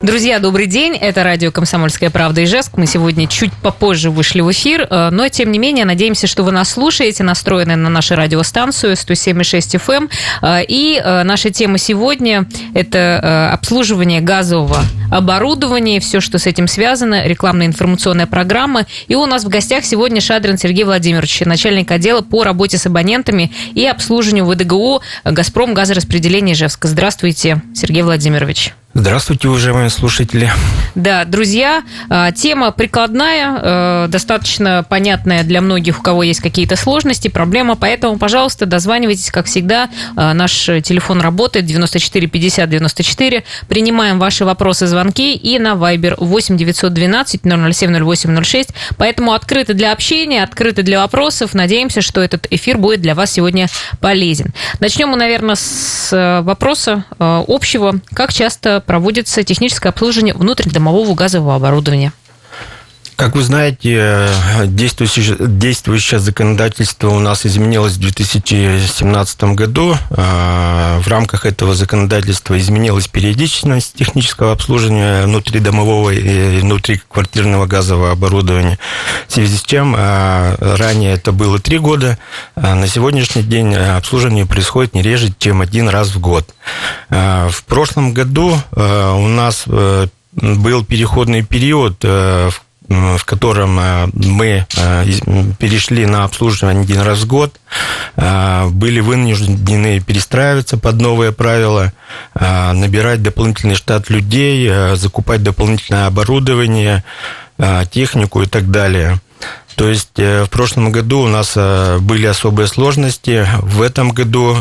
Друзья, добрый день. Это радио «Комсомольская правда» Ижевск. Мы сегодня чуть попозже вышли в эфир, но, тем не менее, надеемся, что вы нас слушаете, настроены на нашу радиостанцию 107,6 FM. И наша тема сегодня – это обслуживание газового оборудования, все, что с этим связано, рекламно-информационная программа. И у нас в гостях сегодня Шадрин Сергей Владимирович, начальник отдела по работе с абонентами и обслуживанию ВДГУ «Газпром газораспределение» Ижевска. Здравствуйте, Сергей Владимирович. Здравствуйте, уважаемые слушатели. Да, друзья, тема прикладная, достаточно понятная для многих, у кого есть какие-то сложности, проблемы, поэтому, пожалуйста, дозванивайтесь, как всегда. Наш телефон работает 94 50 94. Принимаем ваши вопросы, звонки и на Viber 8 912 007 08 06. Поэтому открыты для общения, открыты для вопросов. Надеемся, что этот эфир будет для вас сегодня полезен. Начнем мы, наверное, с вопроса общего. Как часто проводится техническое обслуживание внутридомового газового оборудования? Как вы знаете, действующее законодательство у нас изменилось в 2017 году. В рамках этого законодательства изменилась периодичность технического обслуживания внутридомового и внутриквартирного газового оборудования. В связи с чем ранее это было 3 года, а на сегодняшний день обслуживание происходит не реже, чем 1 раз в год. В прошлом году у нас был переходный период, в котором мы перешли на обслуживание 1 раз в год, были вынуждены перестраиваться под новые правила, набирать дополнительный штат людей, закупать дополнительное оборудование, технику и так далее. То есть в прошлом году у нас были особые сложности. В этом году,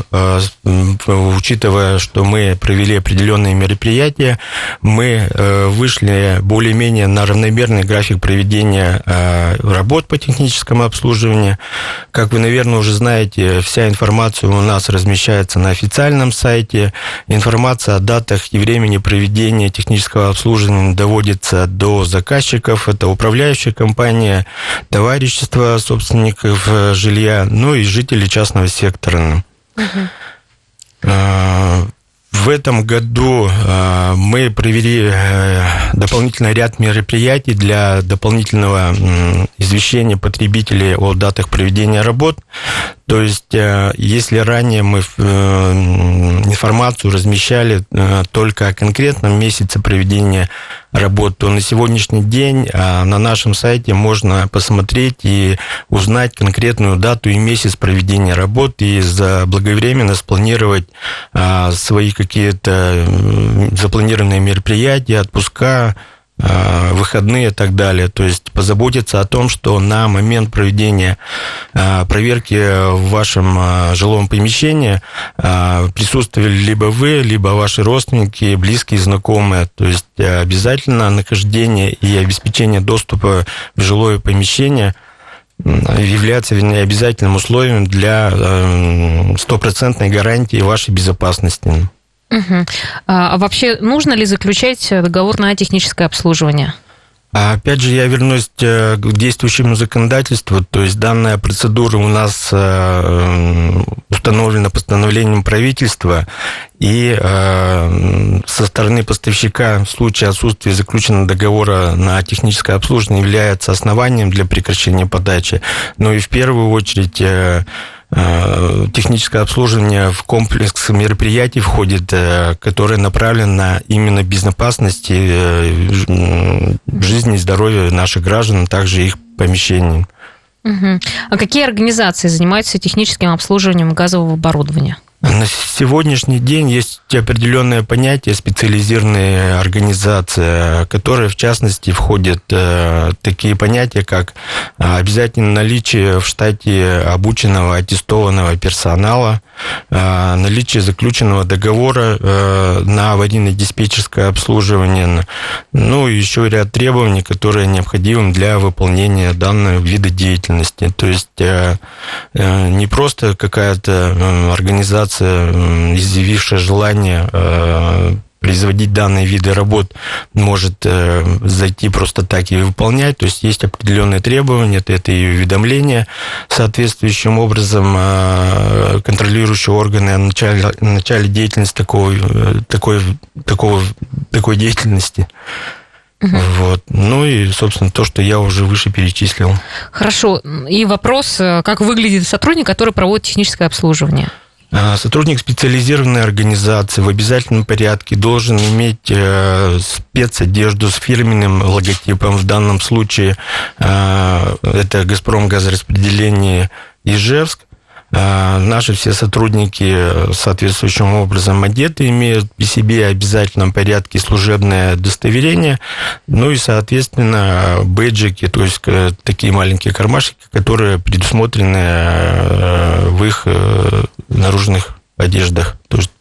учитывая, что мы провели определенные мероприятия, мы вышли более-менее на равномерный график проведения работ по техническому обслуживанию. Как вы, наверное, уже знаете, вся информация у нас размещается на официальном сайте. Информация о датах и времени проведения технического обслуживания доводится до заказчиков. Это управляющая компания, товарищество собственников жилья, ну и жители частного сектора. В этом году мы провели дополнительный ряд мероприятий для дополнительного извещения потребителей о датах проведения работ. То есть, если ранее мы информацию размещали только о конкретном месяце проведения работ, то на сегодняшний день на нашем сайте можно посмотреть и узнать конкретную дату и месяц проведения работ и заблаговременно спланировать свои какие-то запланированные мероприятия, отпуска, выходные и так далее. То есть позаботиться о том, что на момент проведения проверки в вашем жилом помещении присутствовали либо вы, либо ваши родственники, близкие, знакомые. То есть обязательно нахождение и обеспечение доступа в жилое помещение является, вернее, обязательным условием для стопроцентной гарантии вашей безопасности. Угу. А вообще нужно ли заключать договор на техническое обслуживание? Опять же, я вернусь к действующему законодательству. То есть данная процедура у нас установлена постановлением правительства, и со стороны поставщика в случае отсутствия заключенного договора на техническое обслуживание является основанием для прекращения подачи. Но и в первую очередь техническое обслуживание в комплекс мероприятий входит, которое направлено на именно безопасность жизни и здоровья наших граждан, а также их помещений. Угу. А какие организации занимаются техническим обслуживанием газового оборудования? На сегодняшний день есть определенное понятие специализированная организация, которая в частности входит такие понятия, как обязательно наличие в штате обученного аттестованного персонала, наличие заключенного договора на аварийно-диспетчерское обслуживание, ну и еще ряд требований, которые необходимы для выполнения данного вида деятельности. То есть не просто какая-то организация, изъявившая желание производить данные виды работ, может зайти просто так и выполнять. То есть есть определенные требования, это и уведомления соответствующим образом контролирующие органы о начале деятельности такой деятельности. Вот. Ну и, собственно, то, что я уже выше перечислил. Хорошо. И вопрос, как выглядит сотрудник, который проводит техническое обслуживание? Сотрудник специализированной организации в обязательном порядке должен иметь спецодежду с фирменным логотипом. В данном случае это «Газпром газораспределение Ижевск». Наши все сотрудники соответствующим образом одеты, имеют при себе в обязательном порядке служебное удостоверение, ну и, соответственно, бейджики, то есть такие маленькие кармашки, которые предусмотрены в их наружных одеждах.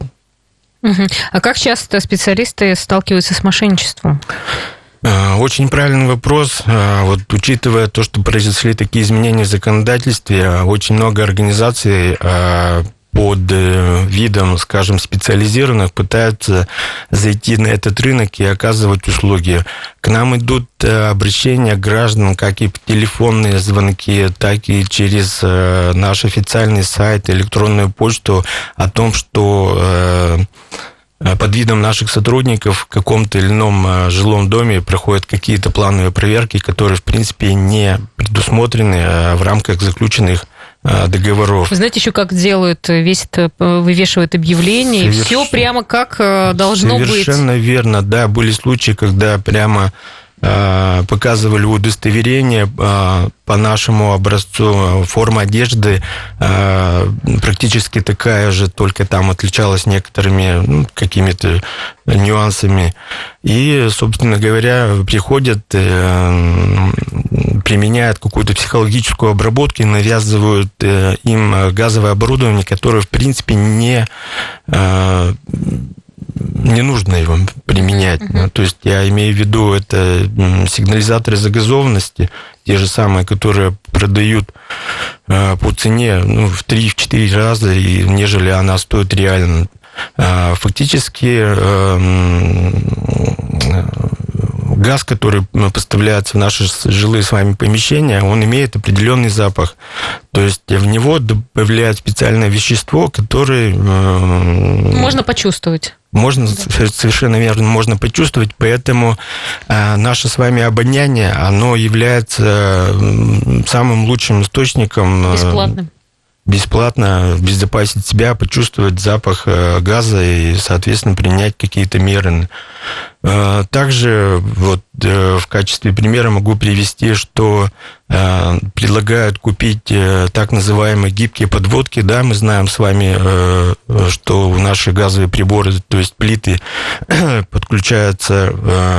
А как часто специалисты сталкиваются с мошенничеством? Очень правильный вопрос. Вот, учитывая то, что произошли такие изменения в законодательстве, очень много организаций под видом, скажем, специализированных пытаются зайти на этот рынок и оказывать услуги. К нам идут обращения граждан, как и телефонные звонки, так и через наш официальный сайт, электронную почту о том, что под видом наших сотрудников в каком-то или ином жилом доме проходят какие-то плановые проверки, которые, в принципе, не предусмотрены в рамках заключенных договоров. Вы знаете еще, как делают, вывешивают объявления, и все прямо как должно быть. Совершенно верно, да. Были случаи, когда прямо показывали удостоверение по нашему образцу, форма одежды практически такая же, только там отличалась некоторыми какими-то нюансами. И, собственно говоря, приходят, применяют какую-то психологическую обработку и навязывают им газовое оборудование, которое, в принципе, не нужно его применять. То есть я имею в виду, это сигнализаторы загазованности, те же самые, которые продают по цене в 3-4 раза, нежели она стоит реально. Фактически газ, который поставляется в наши жилые с вами помещения, он имеет определенный запах. То есть в него добавляют специальное вещество, которое... Можно почувствовать. Совершенно верно, можно почувствовать, поэтому наше с вами обоняние, оно является самым лучшим источником... Бесплатно обезопасить себя, почувствовать запах газа и, соответственно, принять какие-то меры. Также вот в качестве примера могу привести, что предлагают купить так называемые гибкие подводки. Да, мы знаем с вами, что наши газовые приборы, то есть плиты, подключаются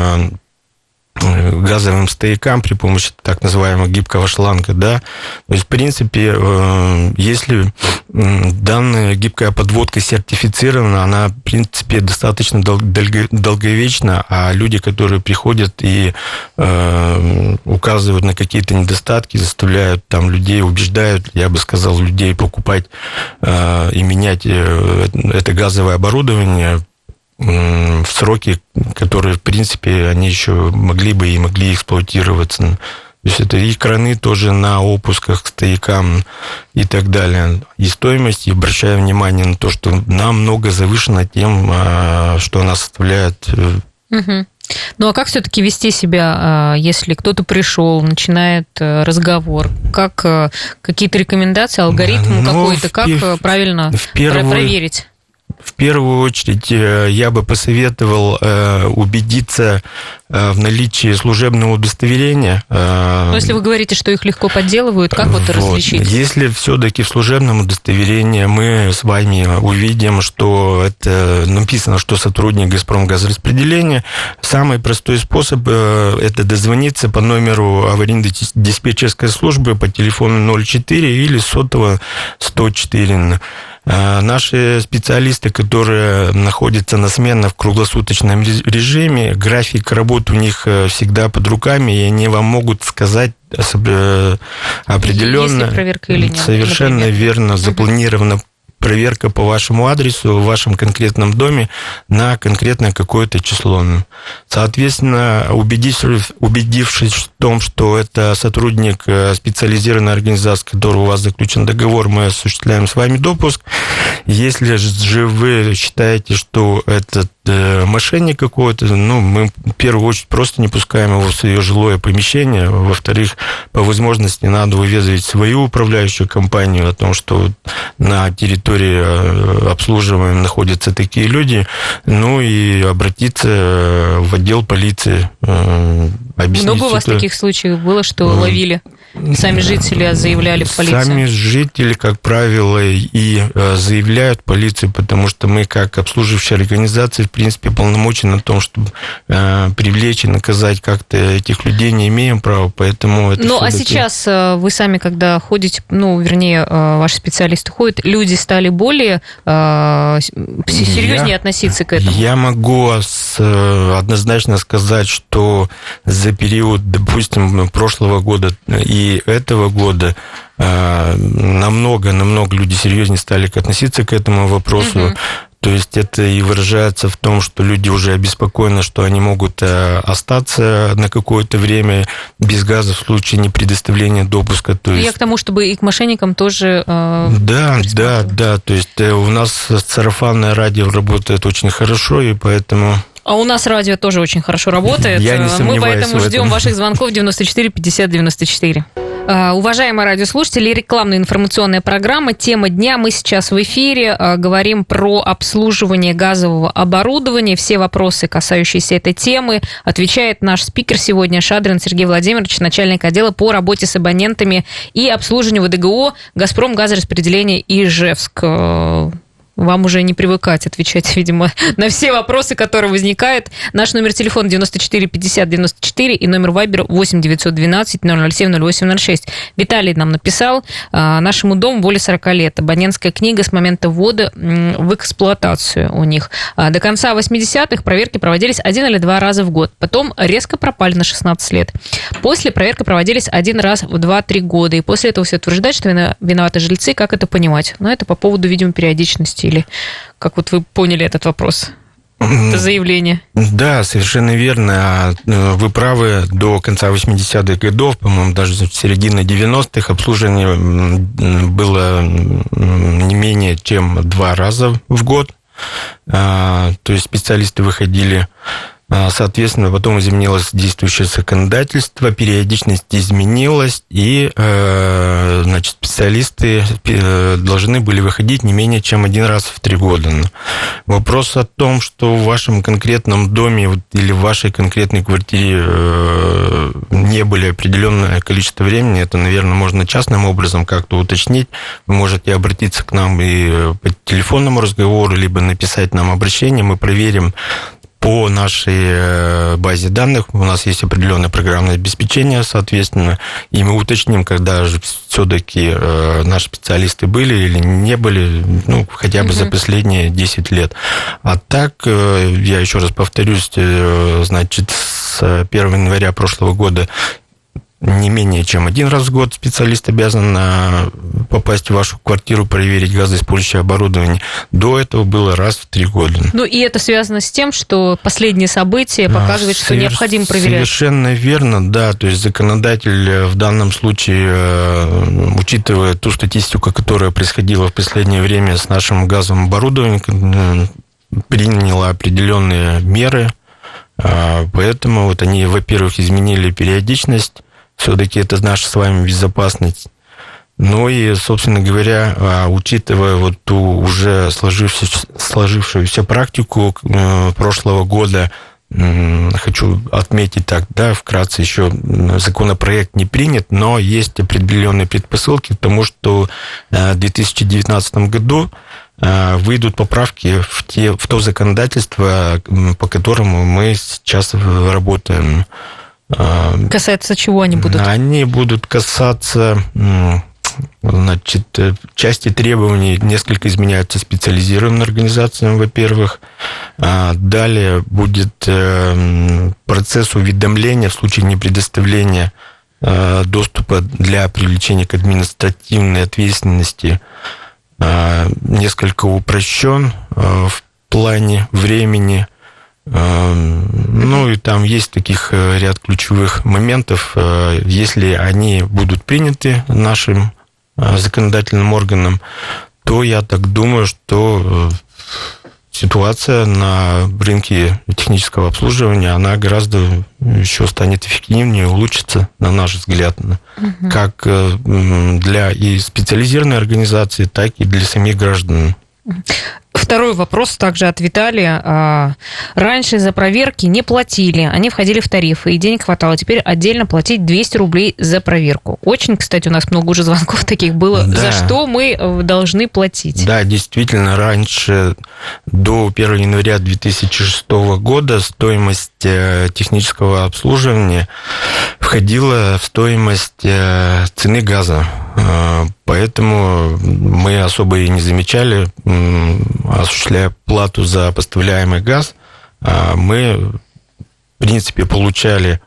газовым стоякам при помощи так называемого гибкого шланга, да. То есть, в принципе, если данная гибкая подводка сертифицирована, она, в принципе, достаточно долговечна, а люди, которые приходят и указывают на какие-то недостатки, заставляют там людей, убеждают, я бы сказал, людей покупать и менять это газовое оборудование в сроки, которые, в принципе, они еще могли эксплуатироваться. То есть это и краны тоже на опусках к стоякам и так далее. И стоимость, и обращаю внимание на то, что намного завышена тем, что она составляет. Ну, а как все-таки вести себя, если кто-то пришел, начинает разговор? Как какие-то рекомендации, алгоритм какой-то, как правильно проверить? В первую очередь я бы посоветовал убедиться в наличии служебного удостоверения. Но если вы говорите, что их легко подделывают, как вот различить? Если все-таки в служебном удостоверении мы с вами увидим, что это написано, что сотрудник «Газпром газораспределения», самый простой способ – это дозвониться по номеру аварийно-диспетчерской службы по телефону 04 или сотового 104. Наши специалисты, которые находятся на сменах в круглосуточном режиме, график работы у них всегда под руками, и они вам могут сказать определенно, есть ли проверка или нет, совершенно например. верно, запланирована проверка по вашему адресу в вашем конкретном доме на конкретное какое-то число. Соответственно, убедившись в том, что это сотрудник специализированной организации, с которой у вас заключен договор, мы осуществляем с вами допуск. Если же вы считаете, что этот мошенник какой-то, мы в первую очередь просто не пускаем его в свое жилое помещение. Во-вторых, по возможности надо уведомить свою управляющую компанию о том, что на территории обслуживаемой находятся такие люди, и обратиться в отдел полиции. Много у вас таких случаев было, что ловили? Сами жители заявляли в полицию? Сами жители, как правило, и заявляют в полицию, потому что мы, как обслуживающая организация, в принципе, полномочия на том, чтобы привлечь и наказать как-то этих людей, не имеем права, поэтому это а сейчас вы сами, когда ходите, ваши специалисты ходят, люди стали более серьезнее относиться к этому? Я могу однозначно сказать, что за период, допустим, прошлого года и этого года намного люди серьезнее стали относиться к этому вопросу. То есть это и выражается в том, что люди уже обеспокоены, что они могут остаться на какое-то время без газа в случае непредоставления допуска. То есть... Я к тому, чтобы и к мошенникам тоже... Да. То есть у нас сарафанное радио работает очень хорошо, и поэтому... А у нас радио тоже очень хорошо работает. Я не сомневаюсь. Мы поэтому ждем ваших звонков 94 50 94. Уважаемые радиослушатели, рекламная информационная программа «Тема дня». Мы сейчас в эфире говорим про обслуживание газового оборудования. Все вопросы, касающиеся этой темы, отвечает наш спикер сегодня Шадрин Сергей Владимирович, начальник отдела по работе с абонентами и обслуживанию ВДГО «Газпром газораспределение» Ижевск. Вам уже не привыкать отвечать, видимо, на все вопросы, которые возникают. Наш номер телефона 94 50 94 и номер вайбера 8 912 007 0806. Виталий нам написал: нашему дому более 40 лет. Абонентская книга с момента ввода в эксплуатацию у них. До конца 80-х проверки проводились 1 или 2 раза в год. Потом резко пропали на 16 лет. После проверки проводились 1 раз в 2-3 года. И после этого все утверждают, что виноваты жильцы. Как это понимать? Это по поводу, видимо, периодичности. Или как вы поняли этот вопрос? Это заявление. Да, совершенно верно. Вы правы, до конца 80-х годов, по-моему, даже с середины 90-х обслуживание было не менее чем 2 раза в год. То есть специалисты выходили. Соответственно, потом изменилось действующее законодательство, периодичность изменилась, и специалисты должны были выходить не менее чем 1 раз в 3 года. Вопрос о том, что в вашем конкретном доме или в вашей конкретной квартире не были определенное количество времени, это, наверное, можно частным образом как-то уточнить. Вы можете обратиться к нам и по телефонному разговору, либо написать нам обращение, мы проверим. По нашей базе данных у нас есть определенное программное обеспечение, соответственно, и мы уточним, когда же все-таки наши специалисты были или не были, хотя бы за последние 10 лет. А так, я еще раз повторюсь, с 1 января прошлого года не менее чем 1 раз в год специалист обязан попасть в вашу квартиру, проверить газоиспользующее оборудование. До этого было раз в 3 года. И это связано с тем, что последние события показывают, что необходимо проверять. Совершенно верно, да. То есть законодатель в данном случае, учитывая ту статистику, которая происходила в последнее время с нашим газовым оборудованием, приняла определенные меры. Поэтому они, во-первых, изменили периодичность. Все-таки это наша с вами безопасность. И, собственно говоря, учитывая ту уже сложившуюся практику прошлого года, хочу отметить вкратце еще законопроект не принят, но есть определенные предпосылки к тому, что в 2019 году выйдут поправки в то законодательство, по которому мы сейчас работаем. Касается чего они будут? Они будут касаться, части требований несколько изменяются специализированным организациям, во-первых. Далее будет процесс уведомления в случае непредоставления доступа для привлечения к административной ответственности. несколько упрощен в плане времени. Ну, и там есть таких ряд ключевых моментов. Если они будут приняты нашим законодательным органом, то я так думаю, что ситуация на рынке технического обслуживания, она гораздо еще станет эффективнее, улучшится, на наш взгляд, как для и специализированной организации, так и для самих граждан. Второй вопрос также от Виталия. Раньше за проверки не платили, они входили в тарифы, и денег хватало. Теперь отдельно платить 200 рублей за проверку. Очень, кстати, у нас много уже звонков таких было. Да. За что мы должны платить? Да, действительно, раньше, до 1 января 2006 года, стоимость технического обслуживания входила в стоимость цены газа. Поэтому мы особо и не замечали, осуществляя плату за поставляемый газ, мы, в принципе, получали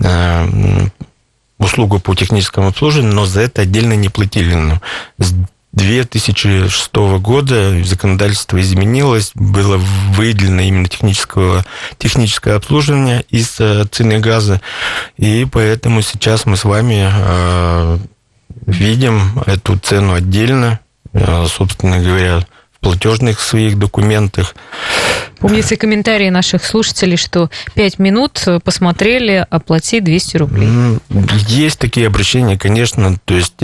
услугу по техническому обслуживанию, но за это отдельно не платили. С 2006 года законодательство изменилось, было выделено именно техническое обслуживание из цены газа, и поэтому сейчас мы с вами видим эту цену отдельно, собственно говоря, в платежных своих документах. Помнится комментарии наших слушателей, что 5 минут посмотрели, оплати 200 рублей. Есть такие обращения, конечно, то есть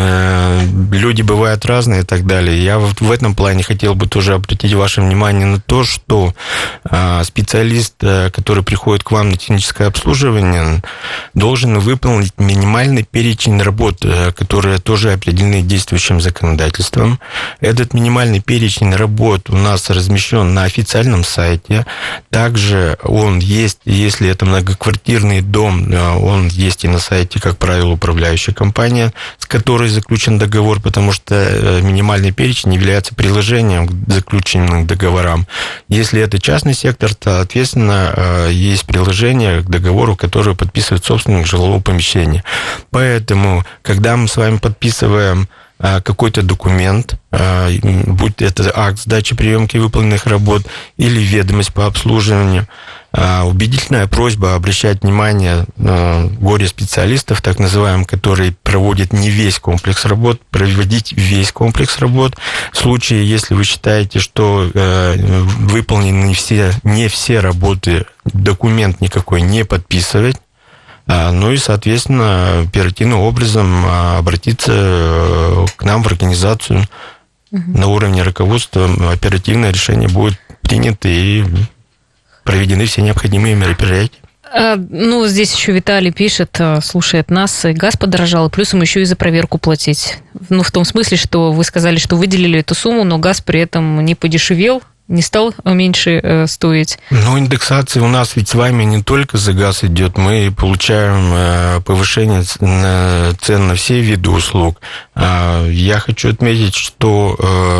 люди бывают разные и так далее. Я в этом плане хотел бы тоже обратить ваше внимание на то, что специалист, который приходит к вам на техническое обслуживание, должен выполнить минимальный перечень работ, которые тоже определены действующим законодательством. Этот минимальный перечень работ у нас размещен на официальном сайте. Также он есть, если это многоквартирный дом, он есть и на сайте, как правило, управляющей компании, с которой заключен договор, потому что минимальный перечень является приложением к заключенным договорам. Если это частный сектор, то, соответственно, есть приложение к договору, которое подписывает собственник жилого помещения. Поэтому, когда мы с вами подписываем какой-то документ, будь это акт сдачи приемки выполненных работ или ведомость по обслуживанию, убедительная просьба обращать внимание горе-специалистов, так называемых, которые проводят не весь комплекс работ, проводить весь комплекс работ. В случае, если вы считаете, что выполнены не все работы, документ никакой не подписывать. Ну и, соответственно, оперативным образом обратиться к нам в организацию. На уровне руководства оперативное решение будет принято и проведены все необходимые мероприятия. Ну, здесь еще Виталий пишет, слушает нас, газ подорожал, плюс им еще и за проверку платить. Ну, в том смысле, что вы сказали, что выделили эту сумму, но газ при этом не подешевел, не стал меньше стоить. Ну, индексация у нас ведь с вами не только за газ идет, мы получаем повышение цен на все виды услуг. Я хочу отметить, что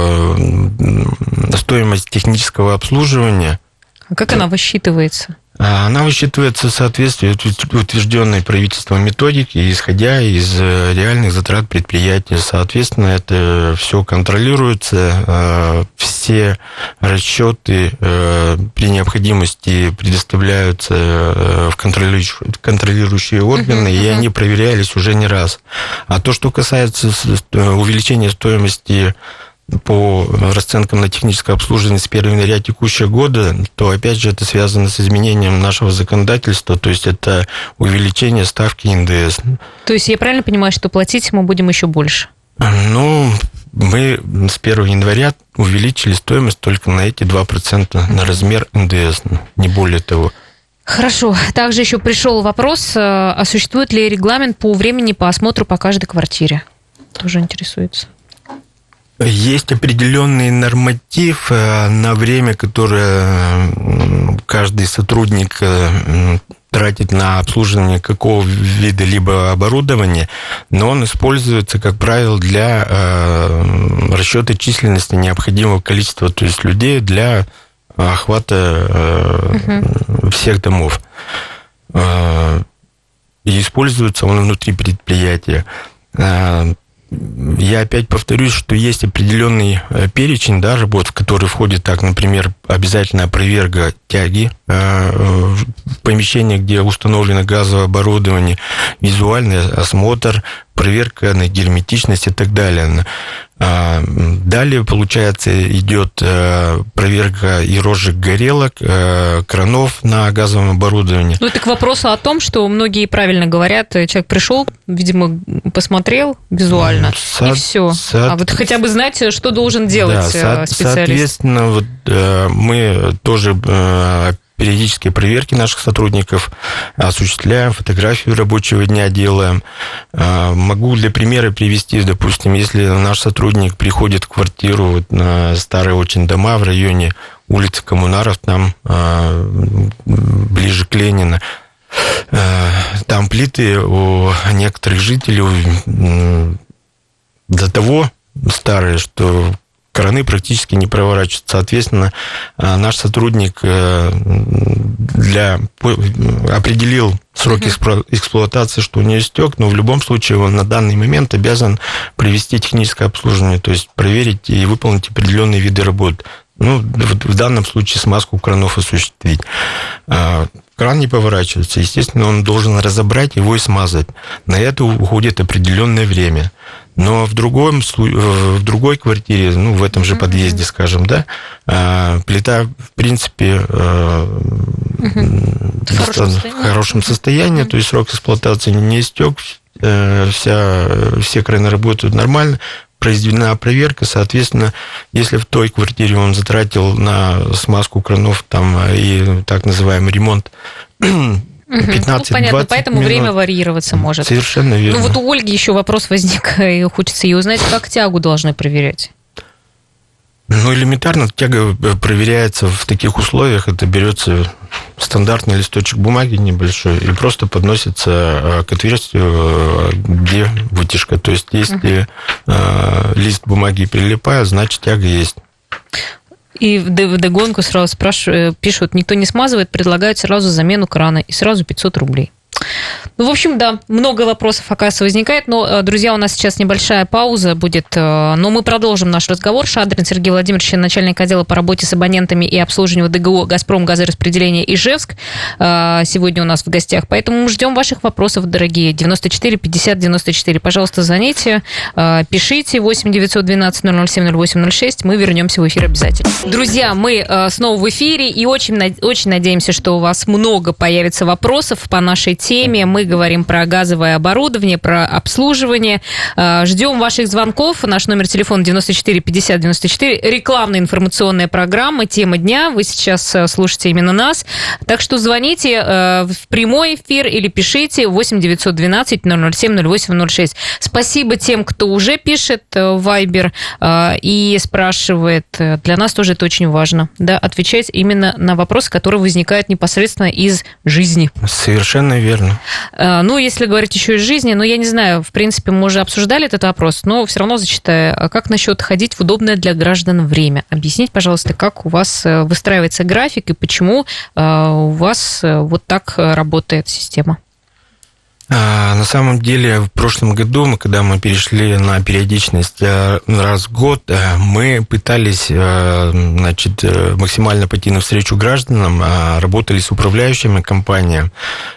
стоимость технического обслуживания... А как она высчитывается? Она высчитывается в соответствии утвержденной правительством методики, исходя из реальных затрат предприятия. Соответственно, это все контролируется, все расчеты при необходимости предоставляются в контролирующие органы, и они проверялись уже не раз. А то, что касается увеличения стоимости по расценкам на техническое обслуживание с 1 января текущего года, то, опять же, это связано с изменением нашего законодательства, то есть это увеличение ставки НДС. То есть я правильно понимаю, что платить мы будем еще больше? Ну, мы с 1 января увеличили стоимость только на эти 2%, на размер НДС, не более того. Хорошо. Также еще пришел вопрос, а существует ли регламент по времени по осмотру по каждой квартире? Тоже интересуется. Есть определенный норматив на время, которое каждый сотрудник тратит на обслуживание какого вида либо оборудования, но он используется, как правило, для расчета численности необходимого количества, то есть людей для охвата всех домов. И используется он внутри предприятия. Я опять повторюсь, что есть определенный перечень, да, работ, в который входит, так, например, обязательная проверка тяги в помещении, где установлено газовое оборудование, визуальный осмотр, проверка на герметичность и так далее. Далее, получается, идет проверка и розжиг горелок, кранов на газовом оборудовании. Ну, это к вопросу о том, что многие правильно говорят, человек пришел, видимо, посмотрел визуально, и все. А вот хотя бы знать, что должен делать специалист. Соответственно, вот, мы тоже периодические проверки наших сотрудников осуществляем, фотографию рабочего дня делаем. Могу для примера привести, допустим, если наш сотрудник приходит в квартиру, вот, на старые очень дома в районе улицы Коммунаров, там ближе к Ленина, там плиты у некоторых жителей до того старые, что краны практически не проворачиваются. Соответственно, наш сотрудник определил срок эксплуатации, что у нее истек, но в любом случае он на данный момент обязан провести техническое обслуживание, то есть проверить и выполнить определенные виды работ. Ну, в данном случае смазку кранов осуществить. Кран не поворачивается, естественно, он должен разобрать его и смазать. На это уходит определенное время. Но в другой квартире, ну, в этом же подъезде, скажем, да, плита, в принципе, в хорошем состоянии, то есть срок эксплуатации не истек, все краны работают нормально, произведена проверка, соответственно, если в той квартире он затратил на смазку кранов там, и так называемый ремонт 15-20 понятно, поэтому минут. Время варьироваться может. Совершенно верно. Ну вот у Ольги еще вопрос возник, и хочется ее узнать, как тягу должны проверять? Ну, элементарно тяга проверяется в таких условиях. Это берется стандартный листочек бумаги небольшой и просто подносится к отверстию, где вытяжка. То есть, если лист бумаги прилипает, значит, тяга есть. И вдогонку сразу пишут, никто не смазывает, предлагают сразу замену крана и сразу 500 рублей. Ну, в общем, да, много вопросов, оказывается, возникает. Но, друзья, у нас сейчас небольшая пауза будет, но мы продолжим наш разговор. Шадрин Сергей Владимирович, начальник отдела по работе с абонентами и обслуживанию ДГО «Газпром газораспределение» Ижевск, сегодня у нас в гостях. Поэтому мы ждем ваших вопросов, дорогие. 94 50 94. Пожалуйста, звоните, пишите. 8 912 007 0806. Мы вернемся в эфир обязательно. Друзья, мы снова в эфире и очень надеемся, что у вас много появится вопросов по нашей теме. Мы говорим про газовое оборудование, про обслуживание. Ждем ваших звонков. Наш номер телефона 94 50 94. Рекламная информационная программа, тема дня. Вы сейчас слушаете именно нас. Так что звоните в прямой эфир или пишите 8 912 007 0806. Спасибо тем, кто уже пишет в Viber и спрашивает. Для нас тоже это очень важно. Да, отвечать именно на вопросы, которые возникают непосредственно из жизни. Совершенно верно. Ну, если говорить еще из жизни, я не знаю, в принципе, мы уже обсуждали этот вопрос, но все равно зачитаю. Как насчет ходить в удобное для граждан время? Объясните, пожалуйста, как у вас выстраивается график и почему у вас вот так работает система? На самом деле, в прошлом году, когда мы перешли на периодичность раз в год, мы пытались, максимально пойти навстречу гражданам, работали с управляющими компаниями.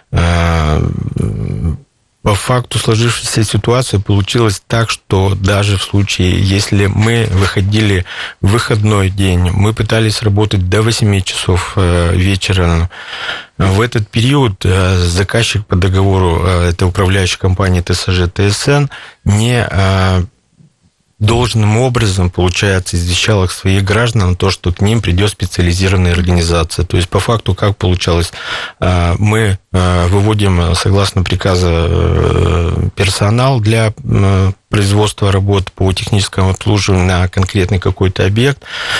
По факту сложившейся ситуации получилось так, что даже в случае, если мы выходили в выходной день, мы пытались работать до 8 часов вечера. В этот период заказчик по договору, это управляющая компания ТСЖ ТСН, не должным образом, получается, извещала своих граждан то, что к ним придет специализированная организация. То есть, по факту, как получалось, мы выводим, согласно приказа, персонал для производства работ по техническому обслуживанию на конкретный какой-то объект.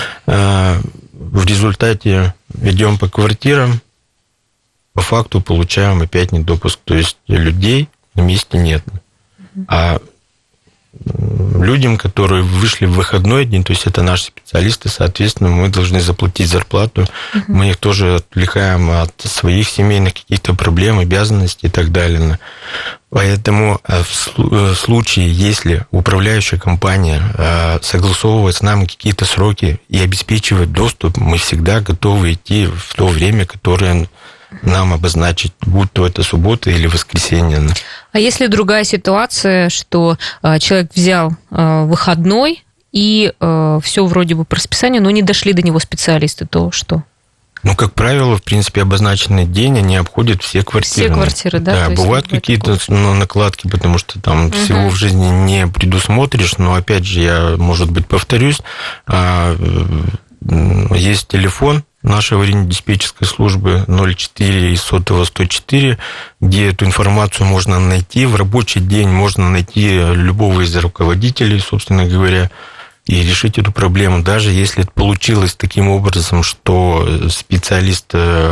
В результате идем по квартирам, по факту получаем опять недопуск. То есть, людей на месте нет. А людям, которые вышли в выходной день, то есть это наши специалисты, соответственно, мы должны заплатить зарплату, мы их тоже отвлекаем от своих семейных каких-то проблем, обязанностей и так далее. Поэтому в случае, если управляющая компания согласовывает с нами какие-то сроки и обеспечивает доступ, мы всегда готовы идти в то время, которое нам обозначить, будь то это суббота или воскресенье. А если другая ситуация, что человек взял выходной, и все вроде бы по расписанию, но не дошли до него специалисты, то что? Ну, как правило, в принципе, обозначенный день они обходят все квартиры. Все квартиры, да? Да, бывают какие-то накладки, потому что там всего в жизни не предусмотришь, но, опять же, я, может быть, повторюсь, есть телефон нашей аварийно-диспетчерской службы 04 и сотового 104, где эту информацию можно найти. В рабочий день можно найти любого из руководителей, собственно говоря, и решить эту проблему. Даже если это получилось таким образом, что специалист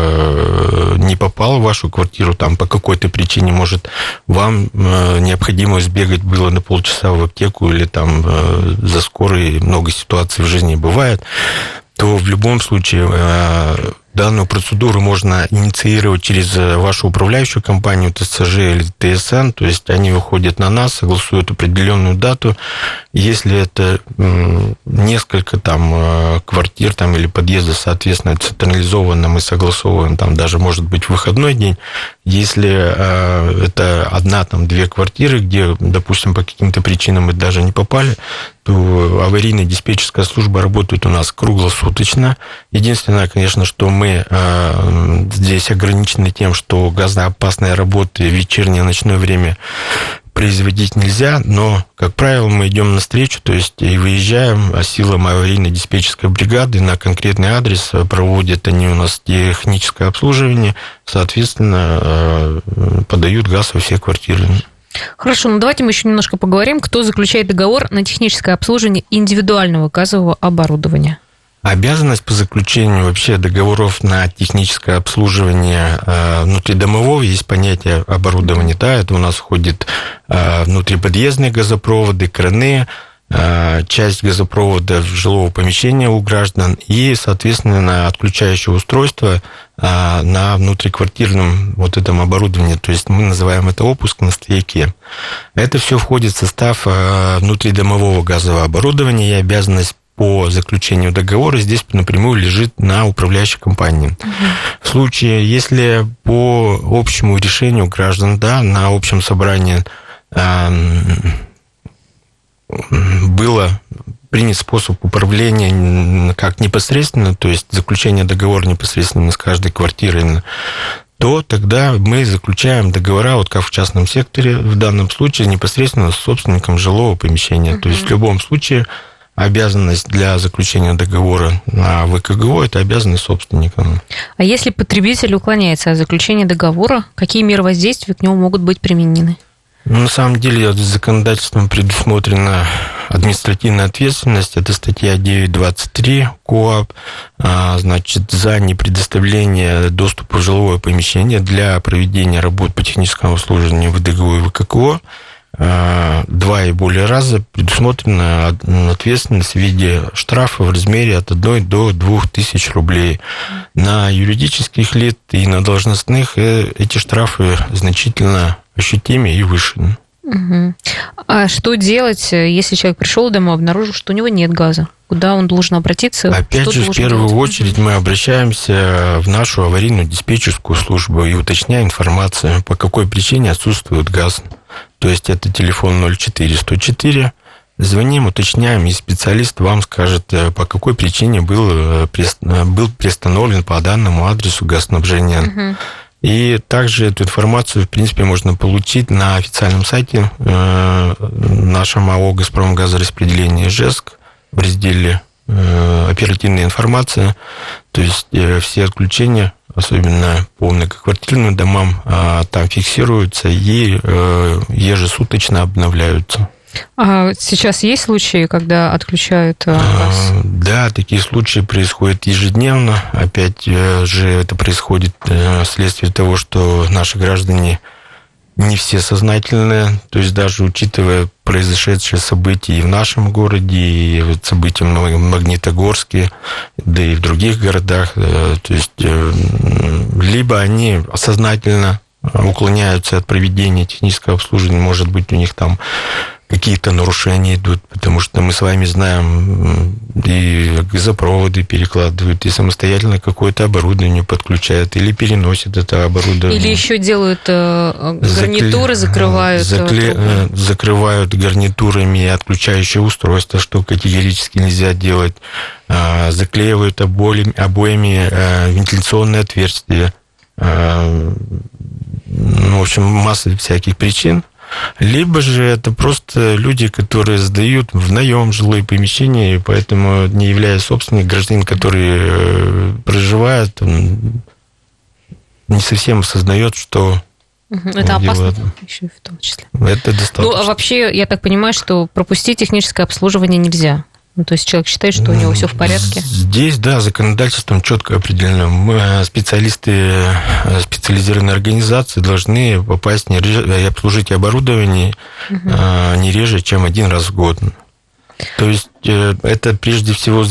не попал в вашу квартиру, там по какой-то причине, может, вам необходимо сбегать было на полчаса в аптеку или там за скорой, много ситуаций в жизни бывает, то в любом случае данную процедуру можно инициировать через вашу управляющую компанию, ТСЖ или ТСН, то есть они выходят на нас, согласуют определенную дату. Если это несколько там квартир там, или подъездов, соответственно, централизованно мы согласовываем, там даже может быть выходной день. Если это одна, там, две квартиры, где, допустим, по каким-то причинам мы даже не попали, то аварийная диспетчерская служба работает у нас круглосуточно. Единственное, конечно, что мы здесь ограничены тем, что газоопасные работы в вечернее, ночное время производить нельзя, но, как правило, мы идем навстречу, то есть и выезжаем силам аварийно-диспетчерской бригады на конкретный адрес, проводят они у нас техническое обслуживание, соответственно, подают газ во все квартиры. Хорошо, ну давайте мы еще немножко поговорим, кто заключает договор на техническое обслуживание индивидуального газового оборудования. Обязанность по заключению вообще договоров на техническое обслуживание внутридомового, есть понятие оборудования, да, это у нас входит внутриподъездные газопроводы, краны, часть газопровода жилого помещения у граждан и, соответственно, отключающее устройство на внутриквартирном вот этом оборудовании, то есть мы называем это опуск на стояке. Это все входит в состав внутридомового газового оборудования, и обязанность по заключению договора здесь напрямую лежит на управляющей компании. В случае, если по общему решению граждан, да, на общем собрании было принят способ управления как непосредственно, то есть заключение договора непосредственно с каждой квартирой, то тогда мы заключаем договора, вот как в частном секторе, в данном случае непосредственно с собственником жилого помещения. То есть в любом случае обязанность для заключения договора на ВКГО – это обязанность собственника. А если потребитель уклоняется от заключения договора, какие меры воздействия к нему могут быть применены? На самом деле законодательством предусмотрена административная ответственность. Это статья 9.23 КоАП. Значит, за непредоставление доступа в жилое помещение для проведения работ по техническому обслуживанию ВДГО и ВККО 2 и более раза предусмотрена ответственность в виде штрафа в размере от 1 до 2 тысяч рублей. На юридических лиц и на должностных эти штрафы значительно ощутимее и выше. А что делать, если человек пришел домой, обнаружил, что у него нет газа? Куда он должен обратиться? Опять же, в первую очередь мы обращаемся в нашу аварийную диспетчерскую службу и уточняем информацию, по какой причине отсутствует газ. То есть это телефон 04 104. Звоним, уточняем, и специалист вам скажет, по какой причине был приостановлен по данному адресу газоснабжения. И также эту информацию, в принципе, можно получить на официальном сайте нашего АО «Газпромгазораспределение» ЖЭСК в разделе «Оперативная информация». То есть все отключения, особенно по многоквартирным домам, там фиксируются и ежесуточно обновляются. А сейчас есть случаи, когда отключают газ? Да, такие случаи происходят ежедневно. Опять же, это происходит вследствие того, что наши граждане не все сознательны, то есть даже учитывая произошедшие события и в нашем городе, и вот события в Магнитогорске, да и в других городах, то есть либо они сознательно уклоняются от проведения технического обслуживания, может быть, у них там какие-то нарушения идут, потому что мы с вами знаем, и газопроводы перекладывают, и самостоятельно какое-то оборудование подключают, или переносят это оборудование. Или еще делают гарнитуры, закрывают. Закрывают гарнитурами отключающее устройство, что категорически нельзя делать. Заклеивают обоями вентиляционные отверстия. В общем, масса всяких причин. Либо же это просто люди, которые сдают в наем жилые помещения, и поэтому, не являясь собственником, гражданин, который проживает, он не совсем осознает, что... Это опасно еще в том числе. Это достаточно. Ну, а вообще, я так понимаю, что пропустить техническое обслуживание нельзя. Ну, то есть человек считает, что у него все в порядке? Здесь, да, законодательством четко определено. Мы, специалисты специализированной организации, должны попасть и обслужить оборудование не реже, чем один раз в год. То есть это прежде всего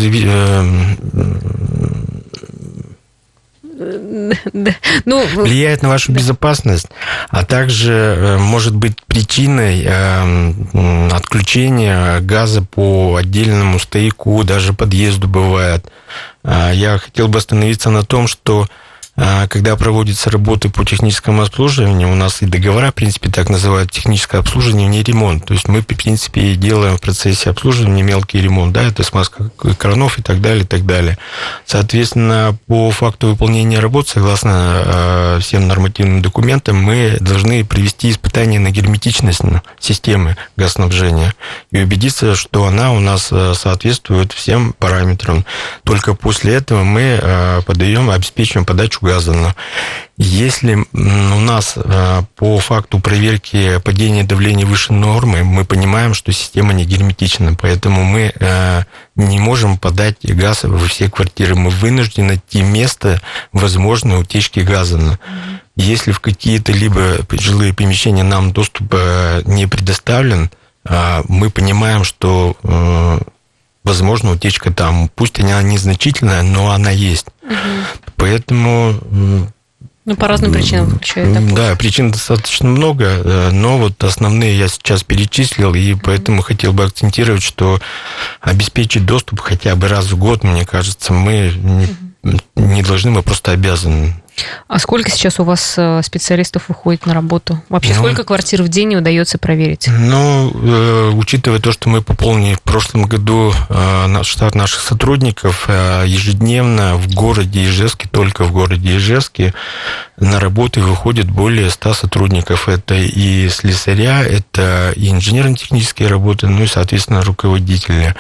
влияет на вашу безопасность, а также может быть причиной отключения газа по отдельному стояку, даже подъезду бывает. Я хотел бы остановиться на том, что когда проводятся работы по техническому обслуживанию, у нас и договора, в принципе, так называют техническое обслуживание, не ремонт. То есть мы, в принципе, делаем в процессе обслуживания мелкий ремонт, да, это смазка кранов и так далее, и так далее. Соответственно, по факту выполнения работ, согласно всем нормативным документам, мы должны провести испытание на герметичность системы газоснабжения и убедиться, что она у нас соответствует всем параметрам. Только после этого мы обеспечиваем подачу газа. Если у нас по факту проверки падения давления выше нормы, мы понимаем, что система не герметична, поэтому мы не можем подать газ во все квартиры. Мы вынуждены найти место возможной утечки газа. Если в какие-то либо жилые помещения нам доступ не предоставлен, мы понимаем, что возможно утечка там. Пусть она незначительная, но она есть. Поэтому... Ну, по разным причинам включает. Да, причин достаточно много, но вот основные я сейчас перечислил, и поэтому хотел бы акцентировать, что обеспечить доступ хотя бы раз в год, мне кажется, мы не должны, мы просто обязаны. А сколько сейчас у вас специалистов выходит на работу? Вообще, сколько квартир в день удается проверить? Учитывая то, что мы пополнили в прошлом году штат наших сотрудников, ежедневно в городе Ижевске, только в городе Ижевске, на работу выходит более 100 сотрудников. Это и слесаря, это и инженерно-технические работы, ну и, соответственно, руководители.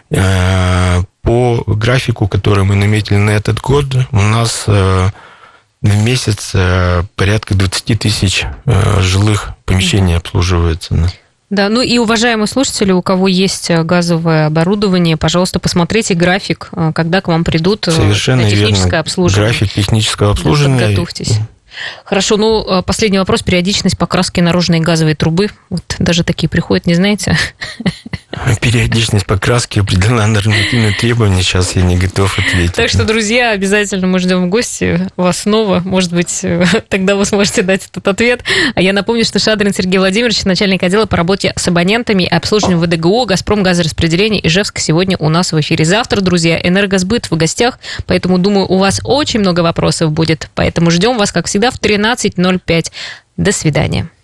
По графику, который мы наметили на этот год, у нас... в месяц порядка 20 тысяч жилых помещений обслуживается. Да, ну и, уважаемые слушатели, у кого есть газовое оборудование, пожалуйста, посмотрите график, когда к вам придут на техническое обслуживание. График технического обслуживания. Да, подготовьтесь. Хорошо, ну, последний вопрос. Периодичность покраски наружной газовой трубы. Вот даже такие приходят, не знаете? Периодичность покраски определена нормативными требованиями. Сейчас я не готов ответить. Так что, друзья, обязательно мы ждем в гости вас снова. Может быть, тогда вы сможете дать этот ответ. А я напомню, что Шадрин Сергей Владимирович, начальник отдела по работе с абонентами и обслуживанию ВДГО «Газпром газораспределение» Ижевск, сегодня у нас в эфире. Завтра, друзья, «Энергосбыт» в гостях, поэтому, думаю, у вас очень много вопросов будет. Поэтому ждем вас, как всегда, в 13:05. До свидания.